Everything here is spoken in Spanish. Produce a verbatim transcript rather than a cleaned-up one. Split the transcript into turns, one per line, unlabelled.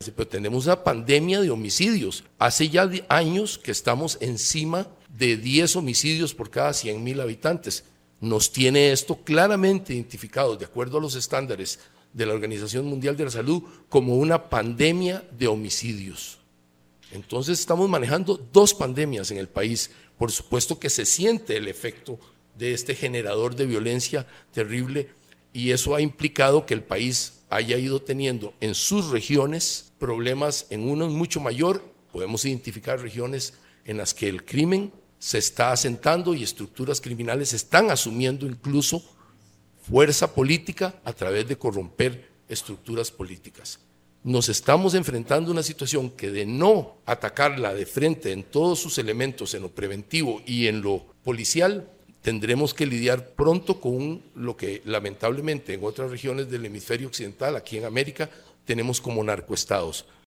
Pero tenemos una pandemia de homicidios. Hace ya años que estamos encima de diez homicidios por cada cien mil habitantes. Nos tiene esto claramente identificado, de acuerdo a los estándares de la Organización Mundial de la Salud, como una pandemia de homicidios. Entonces estamos manejando dos pandemias en el país. Por supuesto que se siente el efecto de este generador de violencia terrible y eso ha implicado que el país haya ido teniendo en sus regiones problemas, en unos mucho mayor. Podemos identificar regiones en las que el crimen se está asentando y estructuras criminales están asumiendo incluso fuerza política a través de corromper estructuras políticas. Nos estamos enfrentando a una situación que, de no atacarla de frente en todos sus elementos, en lo preventivo y en lo policial, tendremos que lidiar pronto con lo que lamentablemente en otras regiones del hemisferio occidental, aquí en América, tenemos como narcoestados.